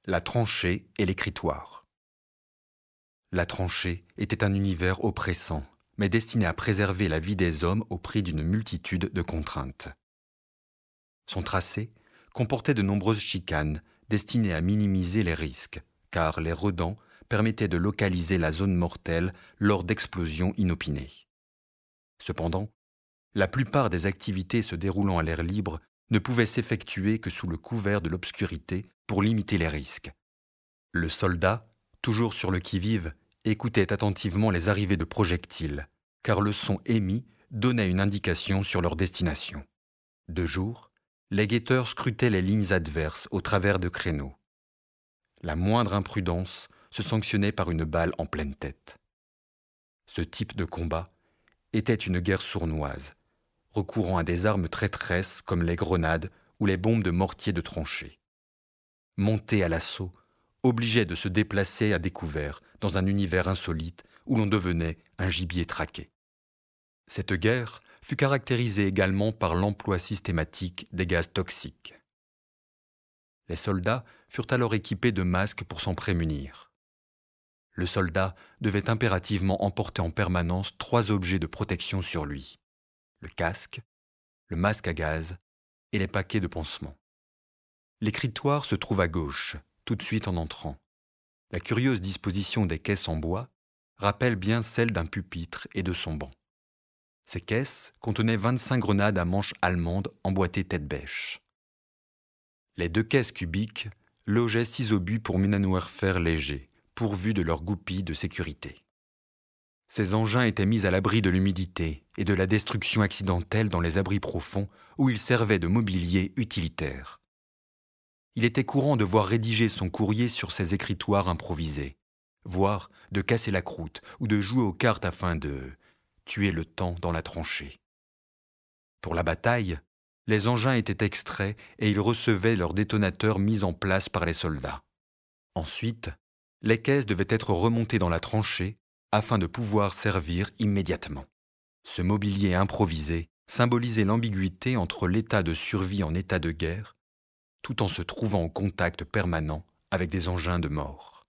La tranchée et l'écritoire. La tranchée était un univers oppressant, mais destiné à préserver la vie des hommes au prix d'une multitude de contraintes. Son tracé comportait de nombreuses chicanes destinées à minimiser les risques, car les redans permettaient de localiser la zone mortelle lors d'explosions inopinées. Cependant, la plupart des activités se déroulant à l'air libre ne pouvaient s'effectuer que sous le couvert de l'obscurité pour limiter les risques. Le soldat, toujours sur le qui-vive, écoutait attentivement les arrivées de projectiles, car le son émis donnait une indication sur leur destination. De jour, les guetteurs scrutaient les lignes adverses au travers de créneaux. La moindre imprudence se sanctionnait par une balle en pleine tête. Ce type de combat était une guerre sournoise, recourant à des armes traîtresses comme les grenades ou les bombes de mortier de tranchée. Monter à l'assaut obligeait de se déplacer à découvert dans un univers insolite où l'on devenait un gibier traqué. Cette guerre fut caractérisée également par l'emploi systématique des gaz toxiques. Les soldats furent alors équipés de masques pour s'en prémunir. Le soldat devait impérativement emporter en permanence 3 objets de protection sur lui: le casque, le masque à gaz et les paquets de pansements. L'écritoire se trouve à gauche, tout de suite en entrant. La curieuse disposition des caisses en bois rappelle bien celle d'un pupitre et de son banc. Ces caisses contenaient 25 grenades à manche allemande emboîtées tête bêche. Les 2 caisses cubiques logeaient 6 obus pour minenwerfer légers, pourvus de leurs goupilles de sécurité. Ces engins étaient mis à l'abri de l'humidité et de la destruction accidentelle dans les abris profonds où ils servaient de mobilier utilitaire. Il était courant de voir rédiger son courrier sur ces écritoires improvisés, voire de casser la croûte ou de jouer aux cartes afin de tuer le temps dans la tranchée. Pour la bataille, les engins étaient extraits et ils recevaient leurs détonateurs mis en place par les soldats. Ensuite, les caisses devaient être remontées dans la tranchée afin de pouvoir servir immédiatement. Ce mobilier improvisé symbolisait l'ambiguïté entre l'état de survie en état de guerre, tout en se trouvant en contact permanent avec des engins de mort.